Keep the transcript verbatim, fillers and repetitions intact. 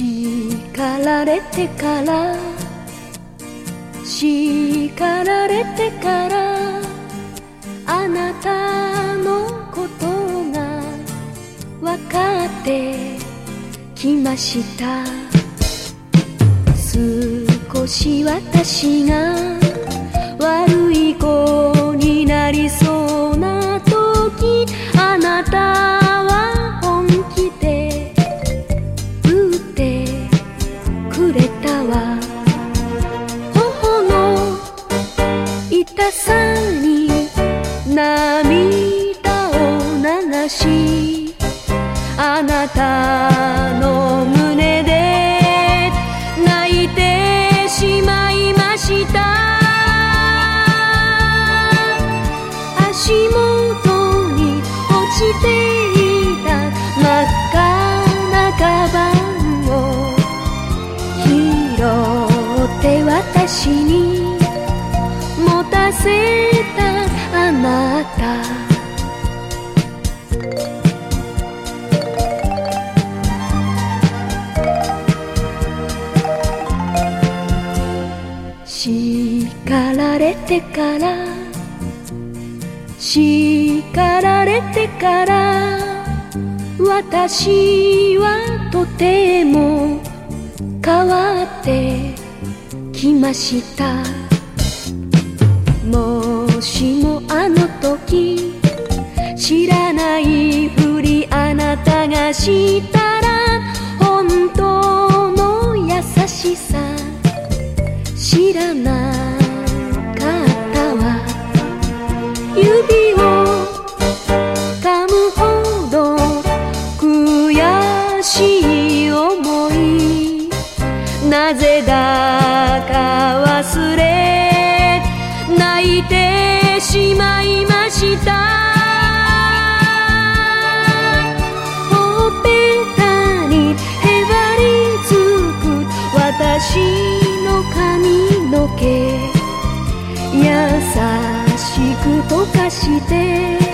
叱られてから叱られてからあなたのことが分かってきました。少し私が悪い子になりそうな時、あなたは本気で打ってくれたわ。頬の痛さに涙を流し、あなたの胸で泣いてしまいました。足元に落ちていた真っ赤なカバンを拾って私に持たせたあなた。叱られてから叱られてから私はとても変わってきました。もしもあの時知らないふりあなたがしたら、本当の優しさ知らなかったわ。指を噛むほど悔しい思い、なぜだか忘れ泣いてしまいました。ほっぺたにへばりつく私の髪の毛、優しく溶かして